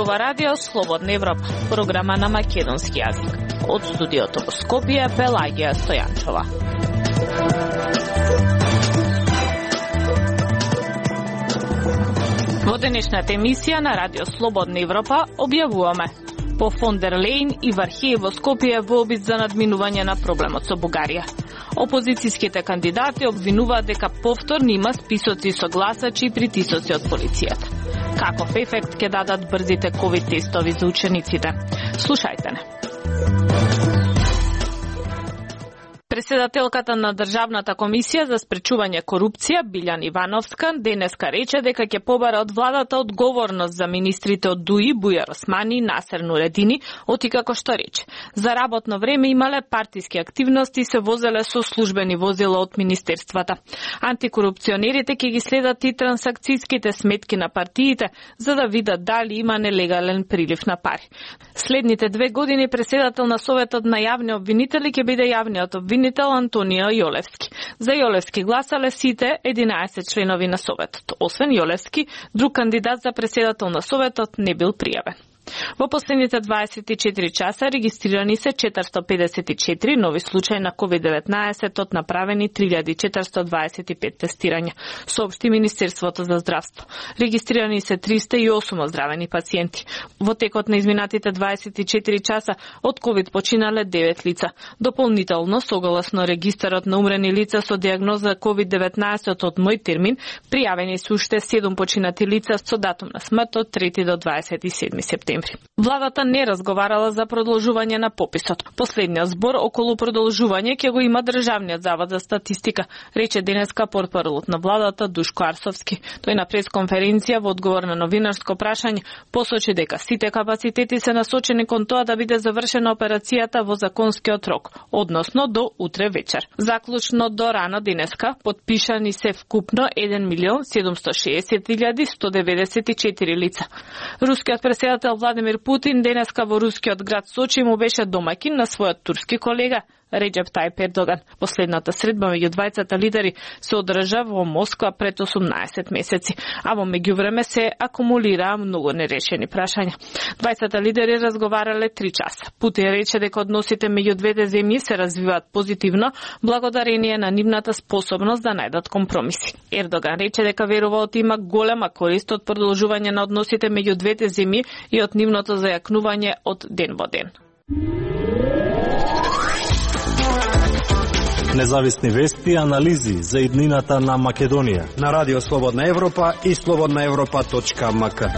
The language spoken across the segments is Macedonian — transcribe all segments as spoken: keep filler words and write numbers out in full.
ова радио Слободна Европа, програма на македонски јазик. Од студиото во Скопје, Пелагија Стојанчова. Во денешната емисија на радио Слободна Европа објавуваме по фон дер Лејн и Вархеј во Скопје во обид за надминување на проблемот со Бугарија. Опозицијските кандидати обвинуваат дека повторно има списоци со гласачи и притисоци од полицијата. Каков ефект ќе дадат брзите ковид тестови за учениците? Слушајте не. Председателката на Државната комисија за спречување корупција Билјан Ивановска денеска рече дека ќе побара од владата одговорност за министрите од ДУИ Бујар Османи и Насер Нуредини, оти како што рече. За работно време имале партиски активности и се возеле со службени возила од министерствата. Антикорупционерите ќе ги следат и трансакцијските сметки на партиите за да видат дали има нелегален прилив на пари. Следните две години председател на Советот на јавни обвинители ќе биде јавниот обвинител Антонио Јолевски. За Јолевски гласале сите единаесет членови на Советот. Освен Јолевски, друг кандидат за председател на Советот не бил пријавен. Во последните дваесет и четири часа регистрирани се четиристо педесет и четири нови случаи на ковид деветнаесет од направени три илјади четиристо дваесет и пет тестирања, соопшти Министерството за здравство. Регистрирани се триста и осум оздравени пациенти. Во текот на изминатите дваесет и четири часа од ковид починале девет лица. Дополнително, согласно регистарот на умрени лица со диагноза ковид деветнаесет од мој термин, пријавени се уште седум починати лица со датум на смрт од трети до дваесет и седми септември. Владата не разговарала за продолжување на пописот. Последниот збор околу продолжување ќе го има Државниот завод за статистика, рече денеска портпаролот на владата Душко Арсовски. Тој на пресконференција во одговор на новинарско прашање посочи дека сите капацитети се насочени кон тоа да биде завршена операцијата во законскиот рок, односно до утре вечер. Заклучно до рано денеска потпишани се вкупно еден милион седумсто шеесет илјади сто деветдесет и четири лица. Рускиот председател Владимир Путин денеска во рускиот град Сочи му беше домаќин на својот турски колега Реджеп Тајип Ердоган. Последната средба меѓу двајцата лидери се одржа во Москва пред осумнаесет месеци, а во меѓувреме се акумулираа многу нерешени прашања. Двајцата лидери разговарале три часа. Путин рече дека односите меѓу двете земји се развиваат позитивно благодарение на нивната способност да најдат компромиси. Ердоган рече дека верува од има голема корист од продолжување на односите меѓу двете земји и од нивното зајакнување од ден во ден. Независни вести и анализи за иднината на Македонија на Радио Слободна Европа и слободна европа точка ем ка.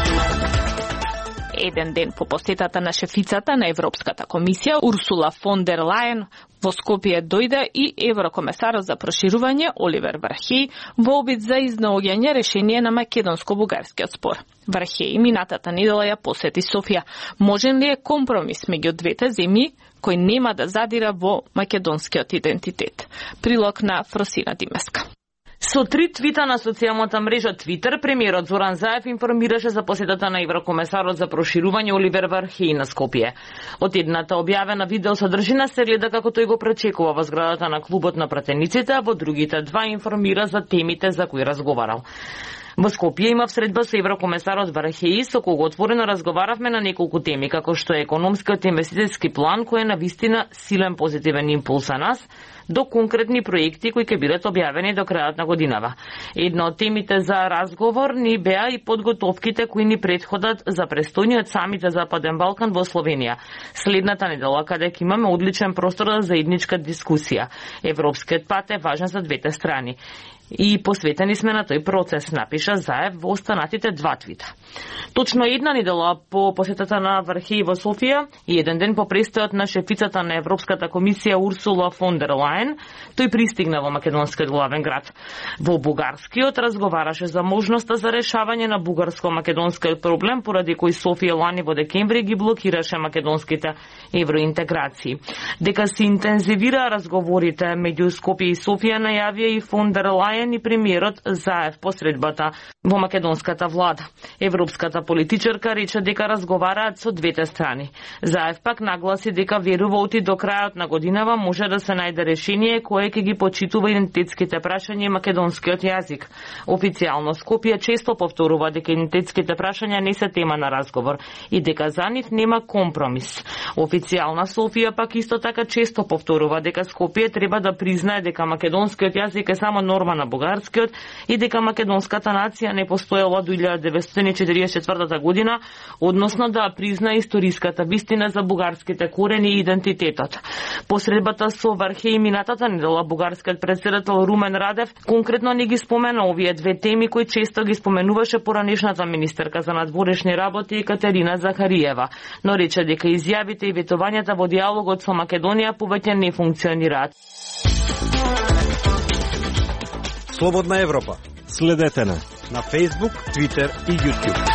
Еден ден по посетата на шефицата на Европската комисија Урсула фон дер Лајен во Скопје дојде и еврокомесарот за проширување Оливер Вархеј во обид за изнаоѓање решение на македонско-бугарскиот спор. Вархеј минатата недела ја посети Софија. Можен ли е компромис меѓу двете земји кој нема да задира во македонскиот идентитет? Прилог на Фросина Димеска. Со три твита на социјалната мрежа Твитер, премиерот Зоран Заев информираше за посетата на еврокомесарот за проширување Оливер Вархеј на Скопје. Од едната објавена видео содржина се гледа како тој го пречекува во зградата на клубот на пратениците, а во другите два информира за темите за кои разговарал. Во Скопје имав средба со еврокомесарот Вархеј, со кого отворено разговаравме на неколку теми, како што е економскиот инвестицијски план, кој е на вистина силен позитивен импулс за нас, до конкретни проекти кои ќе бидат објавени до крајот на годинава. Една од темите за разговор ни беа и подготовките кои ни претходат за престојниот самит за Западен Балкан во Словенија. Следната недела, каде ќе имаме одличен простор за заедничка дискусија. Европскиот пат е важен за двете страни. И посветени сме на тој процес, напиша Заев во останатите два твита. Точно една недела по посетата на Вархеј во Софија и еден ден по престојот на шефицата на Европската комисија Урсула фон дер Лајен, тој пристигна во македонскиот главен град. Во бугарскиот разговараше за можноста за решавање на бугарско-македонскиот проблем, поради кој Софија лани во декември ги блокираше македонските евроинтеграции. Дека се интензивира разговорите меѓу Скопје и Софија, најавија и фон дер Лајен и премиерот Заев посредбата во македонската влада. Европската политичарка рече дека разговараат со двете страни. Заев пак нагласи дека верува оти до крајот на годинава може да се најде решение кое ќе ги почитува идентитетските прашања и македонскиот јазик. Официјално Скопје често повторува дека идентитетските прашања не се тема на разговор и дека за нив нема компромис. Официјална Софија пак исто така често повторува дека Скопје треба да признае дека македонскиот јазик е само норма на бугарскиот и дека македонската нација не постоела до илјада деветстотини и четиридесет и четвртата година, односно да признае историската вистина за бугарските корени и идентитетот. Посредбата со Вархеј минатата недела бугарскиот претседател Румен Радев конкретно не ги спомена овие две теми кои често ги споменуваше поранешната министерка за надворешни работи Екатерина Захариева, но рече дека изјавите и ветувањата во диалогот со Македонија повеќе не функционираат. Слободна Европа. Следете на на Facebook, Twitter и YouTube.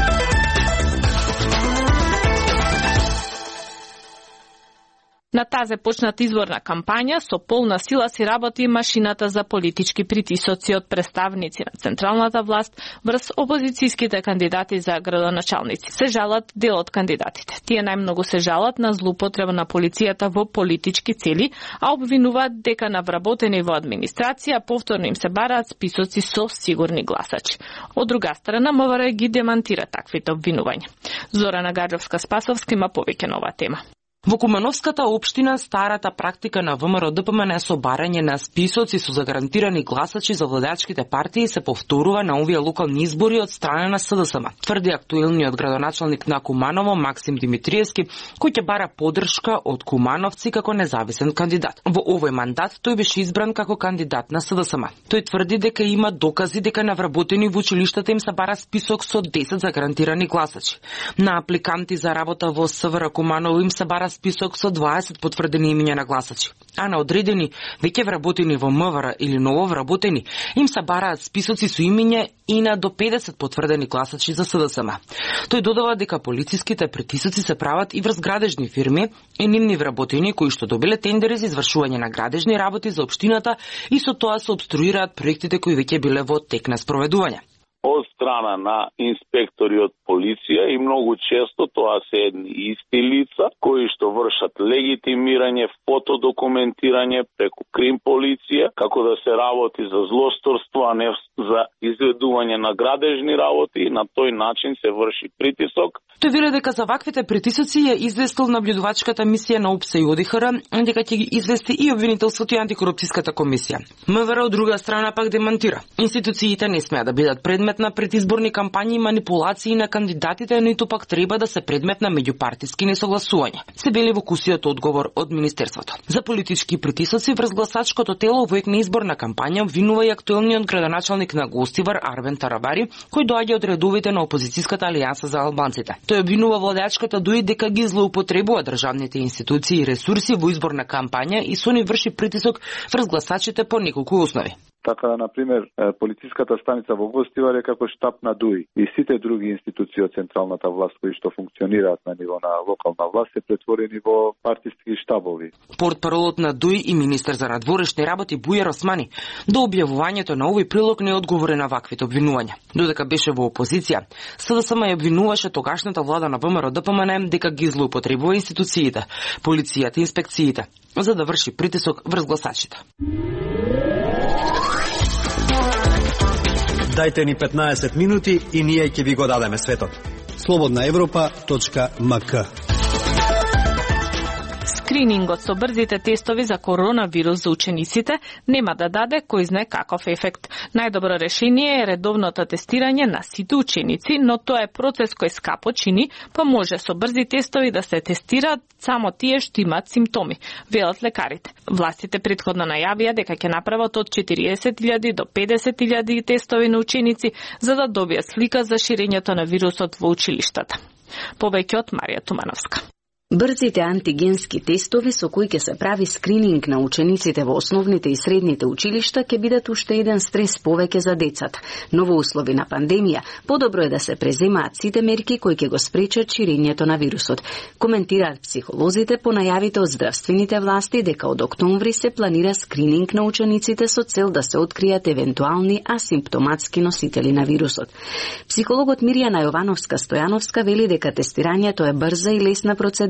На тази почната изборна кампања со полна сила си работи машината за политички притисоци од представници на централната власт врз опозицијските кандидати за градоначалници. Се жалат дел од кандидатите. Тие најмногу се жалат на злоупотреба на полицијата во политички цели, а обвинуваат дека на вработени во администрација повторно им се бараат списоци со сигурни гласачи. Од друга страна, МВР ги демантира таквите обвинувања. Зорана Гаджовска-Спасовска има повеќе на оваа тема. Во Кумановската општина старата практика на ВМРО-ДПМН со барање на списоци со загарантирани гласачи за владеачките партии се повторува на овие локални избори од страна на СДСМ, тврди актуелниот градоначалник на Куманово Максим Димитриевски, кој ќе бара поддршка од кумановци како независен кандидат. Во овој мандат тој беше избран како кандидат на СДСМ. Тој тврди дека има докази дека на вработени во училиштата им се бара список со десет загарантирани гласачи. На апликанти за работа во СВР Куманово им се бара список со дваесет потврдени имиња на гласачи, а на одредени веќе вработени во МВР или ново вработени им се бараат списоци со имиња и на до педесет потврдени гласачи за СДСМ. Тој додава дека полициските притисоци се прават и врз градежни фирми и нивни вработени кои што добиле тендери за извршување на градежни работи за општината и со тоа се обструираат проектите кои веќе биле во тек на спроведување. Од страна на инспектори од полиција и многу често тоа се едни исти лица кои што вршат легитимирање, фотодокументирање преку крим полиција, како да се работи за злосторство, а не за изведување на градежни работи, и на тој начин се врши притисок. Тој вели дека за ваквите притисоци ја известил наблюдувачката мисија на ОПСЕ и ОДИХР, дека ќе ги извести и обвинителството и антикорупцијската комисија. МВР од друга страна пак демантира. Институциите не смеа да бидат предмет на предизборни кампањи и манипулации на кандидатите, ниту пак треба да се предмет на меѓупартиски несогласување. Се вели во кусиот одговор од Министерството. За политички притисоци врз гласачкото тело во ек на изборна кампања обвинува и актуелниот градоначалник на Гостивар Арвен Тарабари, кој доаѓа од редовите на опозицијската алијанса за албанците. Тој обвинува владеачката ДУИ дека ги злоупотребува државните институции и ресурси во изборна кампања и со нив врши притисок врз гласачите по неколку основи. Така, например, полициската станица во Гостивар е како штаб на ДУИ и сите други институции од централната власт кои што функционираат на ниво на локална власт се претворени во партиски штабови. Портпаролот на ДУИ и министер за надворешни работи Бујар Османи до објавувањето на овој прилог не одговори на ваквите обвинувања. Додека беше во опозиција, СДСМ ја обвинуваше тогашната влада на ВМРО-ДПМН дека ги злоупотребува институциите, полицијата и инспекциите за да врши притисок врз гласачите. Дајте ни петнаесет минути и ние ќе ви го дадеме светот. слободна европа точка ем ка. Скринингот со брзите тестови за коронавирус за учениците нема да даде кој знае каков ефект. Најдобро решение е редовното тестирање на сите ученици, но тоа е процес кој скапо чини, па може со брзи тестови да се тестираат само тие што имаат симптоми, велат лекарите. Властите претходно најавија дека ќе направат од четириесет илјади до педесет илјади тестови на ученици за да добијат слика за ширењето на вирусот во училиштата. Повеќе од Марија Тумановска. Брзите антигенски тестови со кои ќе се прави скрининг на учениците во основните и средните училишта ќе бидат уште еден стрес повеќе за децата. Но во услови на пандемија, подобро е да се преземаат сите мерки кои ќе го спречат ширењето на вирусот. Коментираат психолозите по најавите од здравствените власти дека од октомври се планира скрининг на учениците со цел да се откријат евентуални асимптоматски носители на вирусот. Психологот Мирјана Јовановска-Стојановска вели дека тестирањето е брза и лесна процедура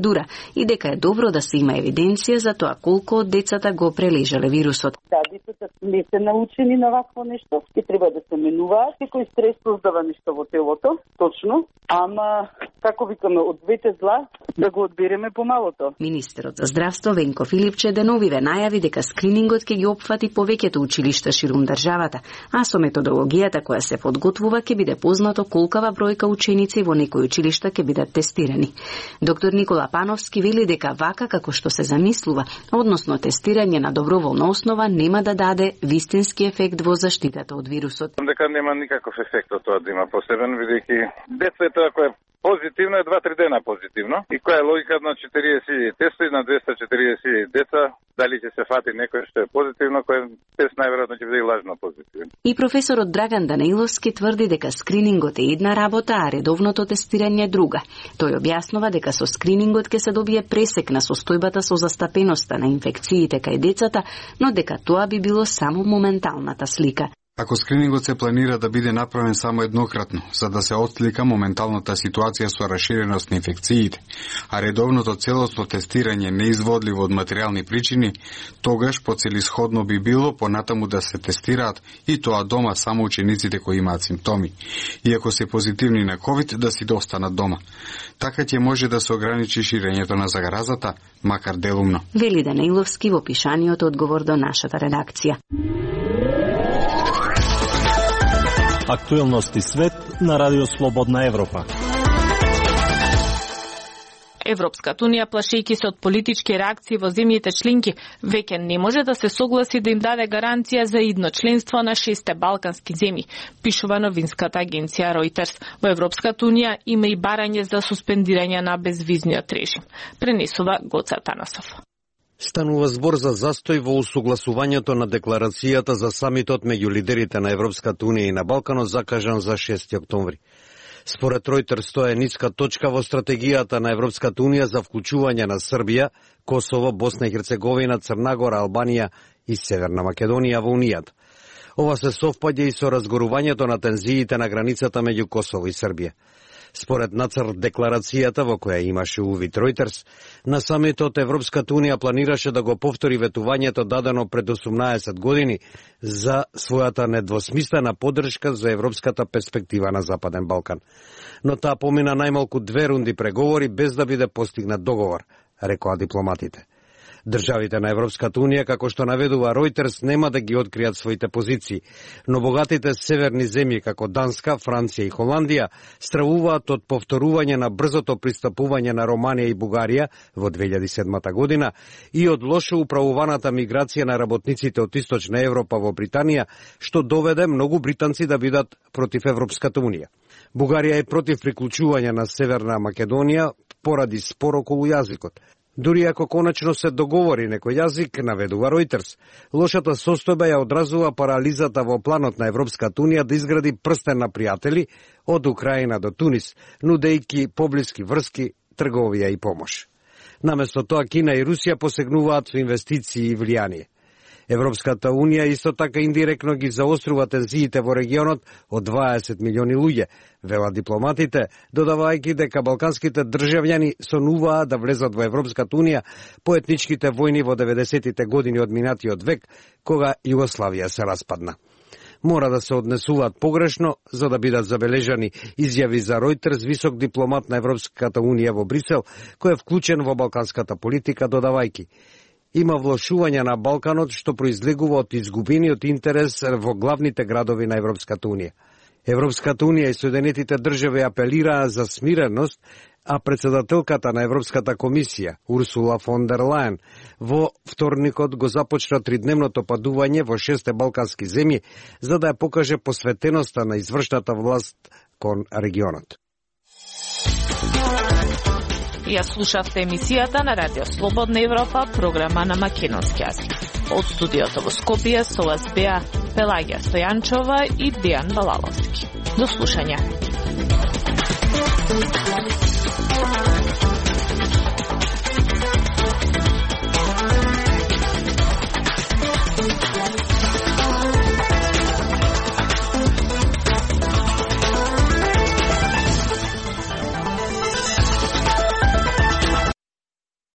процедура и дека е добро да се има евиденција за тоа колку од децата го прележале вирусот. Да, децата не се научени на вакво нешто, ќе треба да се менуваат, секој стрес создава нешто во телото, точно, ама како викаме од двете зла да го одбереме помалото. Министерот за здравство Венко Филипче деновиве најави дека скринингот ќе ги опфати повеќето училишта ширум државата, а со методологијата која се подготвува ќе биде познато колкава бројка ученици во некои училишта ќе бидат тестирани. Доктор Никола Пановски вели дека вака како што се замислува, односно тестирање на доброволна основа нема да даде вистински ефект во заштитата од вирусот. Дека нема никаков ефект од тоа да има посебен, бидејќи децата кој позитивно е два-три дена позитивно. И која е логика на четириесет илјади тестови на двесте и четириесет илјади деца, дали ќе се фати некој што е позитивно, кој тест најверојатно ќе биде и лажно позитивен. И професорот Драган Даниловски тврди дека скринингот е една работа, а редовното тестирање е друга. Тој објаснува дека со скринингот ќе се добие пресек на состојбата со застапеноста на инфекциите кај децата, но дека тоа би било само моменталната слика. Ако скринингот се планира да биде направен само еднократно, за да се отслика моменталната ситуација со расширеност на инфекциите, а редовното целосно тестирање неизводливо од материјални причини, тогаш поцелисходно би било понатаму да се тестираат и тоа дома само учениците кои имаат симптоми, и ако се позитивни на ковид да си достанат дома. Така ќе може да се ограничи ширењето на заразата, макар делумно. Вели Даниловски во пишаниот одговор до нашата редакција. Актуелности свет на Радио Слободна Европа. Европската унија, плашејќи се од политички реакции во земјите членки, веќе не може да се согласи да им даде гаранција за идно членство на шесте балкански земји, пишува новинската агенција Reuters. Во Европската унија има и барање за суспендирање на безвизниот режим. Пренесува Гоце Атанасов. Станува збор за застој во усогласувањето на декларацијата за самитот меѓу лидерите на Европската унија и на Балканот закажан за шести октомври. Според Reuters тоа е ниска точка во стратегијата на Европската унија за вклучување на Србија, Косово, Босна и Херцеговина, Црна Гора, Албанија и Северна Македонија во Унијата. Ова се совпаѓа и со разгорувањето на тензиите на границата меѓу Косово и Србија. Според нацрт декларацијата во која имаше увид Reuters, на самитот Европската унија планираше да го повтори ветувањето дадено пред осумнаесет години за својата недвосмислена поддршка за европската перспектива на Западен Балкан. Но таа помина најмалку две рунди преговори без да биде постигнат договор, рекоа дипломатите. Државите на Европската унија, како што наведува Reuters, нема да ги откријат своите позиции, но богатите северни земји како Данска, Франција и Холандија стравуваат од повторување на брзото пристапување на Романија и Бугарија во две илјади и седма година и од лошо управуваната миграција на работниците од Источна Европа во Британија, што доведе многу британци да бидат против Европската унија. Бугарија е против приклучување на Северна Македонија поради спор околу јазикот. Дури ако конечно се договори некој јазик, наведува Reuters, лошата состојба ја одразува парализата во планот на Европската унија да изгради прстен на пријатели од Украина до Тунис, нудејќи поблиски врски, трговија и помош. Наместо тоа Кина и Русија посегнуваат со инвестиции и влијание. Европската унија исто така индиректно ги заострува тензиите во регионот од дваесет милиони луѓе, велат дипломатите, додавајќи дека балканските државјани сонуваа да влезат во Европската унија по етничките војни во деветдесетите години од минатиот век, кога Југославија се распадна. Мора да се однесуваат погрешно за да бидат забележани, изјави за Reuters висок дипломат на Европската унија во Брисел, кој е вклучен во балканската политика, додавајќи: има влошување на Балканот што произлегува од изгубениот интерес во главните градови на Европската унија. Европската унија и Соединетите држави апелираа за смиреност, а председателката на Европската комисија, Урсула фон дер Лајен, во вторникот го започна тридневното падување во шесте балкански земји, за да ја покаже посветеноста на извршната власт кон регионот. Ја слушавте емисијата на Радио Слободна Европа, програма на македонски јазик. Од студиото во Скопје со вас беа Пелагија Стојанчова и Дејан Балаловски. До слушање.